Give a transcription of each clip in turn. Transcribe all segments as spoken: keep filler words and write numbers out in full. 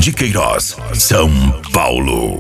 de Queiroz, São Paulo.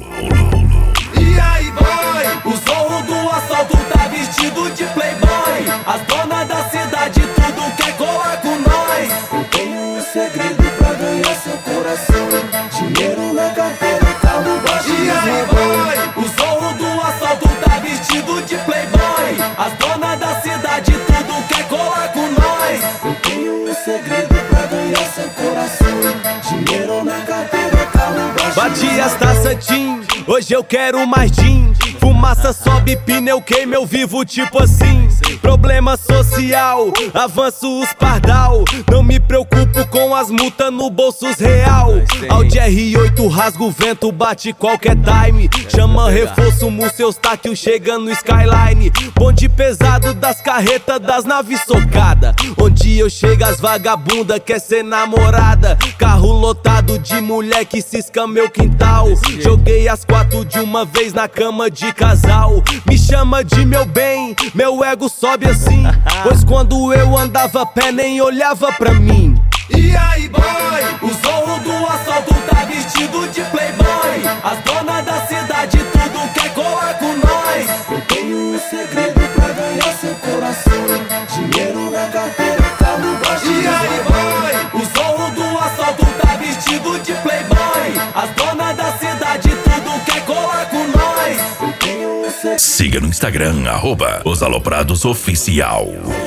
E aí, boy, o zorro do assalto tá vestido de playboy. As donas da cidade tudo quer colar com nós. Eu tenho um segredo pra ganhar seu coração: dinheiro na carteira, carro baixo. E aí, boy, o zorro do assalto tá vestido de playboy. As donas da cidade tudo quer colar com nós. Eu tenho um segredo pra ganhar seu coração: dinheiro na carteira, carro baixo. Bati as taças Tim, hoje eu quero mais gin. Fumaça sobe, pneu queima, eu vivo tipo assim. Problema social, avanço os pardal. Não me preocupo com as multas no bolsos real. Audi R oito rasga o vento, bate qualquer time. Chama reforço, seus taquil chega no skyline. Bonde pesado das carretas, das naves socada. Onde eu chego as vagabunda quer ser namorada. Carro lotado de mulher que cisca meu quintal. Joguei as quatro de uma vez na cama de casal. Me chama de meu bem, meu ego sobe assim. Pois quando eu andava a pé nem olhava pra mim. E aí, boy, o zorro do assalto tá vestido de playboy. As donas da cidade tudo quer colar com nós. Eu tenho um segredo pra ganhar seu coração: dinheiro na carteira, carro baixo. E aí, boy, o zorro do assalto tá vestido de playboy. As donas da cidade tudo quer colar com nós. Eu tenho um segredo. Siga no Instagram, arroba Os Aloprados Oficial.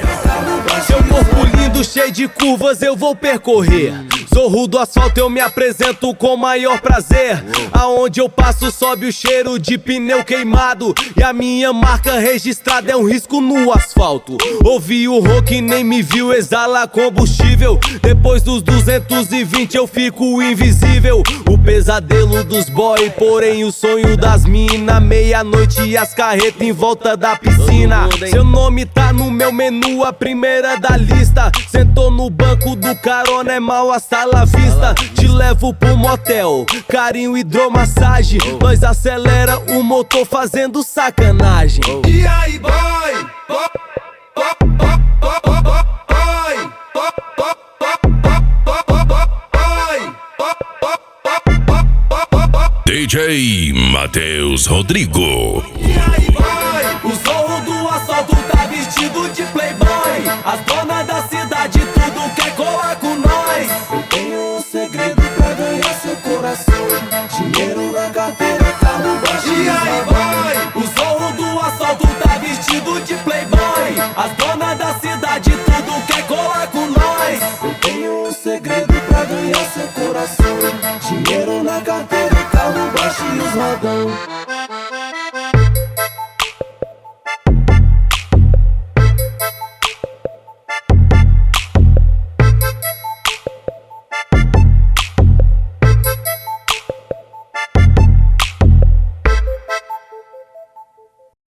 Seu corpo lindo, cheio de curvas, eu vou percorrer. Zorro do asfalto, eu me apresento com maior prazer. Aonde eu passo sobe o cheiro de pneu queimado. E a minha marca registrada é um risco no asfalto. Ouvi o rock, nem me viu, exala combustível. Depois dos duzentos e vinte eu fico invisível. O pesadelo dos boy, porém o sonho das mina. Meia-noite e as carretas em volta da piscina. Seu nome tá no meu menu, a primeira da lista. Sentou no banco do carona, é mal a sala vista. Te levo pro motel, carinho, hidromassagem. Nós acelera o motor fazendo sacanagem. E aí, boy, boy, boy, boy, boy, boy, D J Matheus Rodrigo. E aí, boy, o zorro do assalto tá vestido de playboy. As donas da cidade tudo quer colar com nós. Eu tenho um segredo pra ganhar seu coração: dinheiro na carteira, carro baixo. E aí, boy, o zorro do assalto tá vestido de playboy. As donas da cidade tudo quer colar com nós. Eu tenho um segredo pra ganhar seu coração: dinheiro na carteira, carro baixo e os rodão.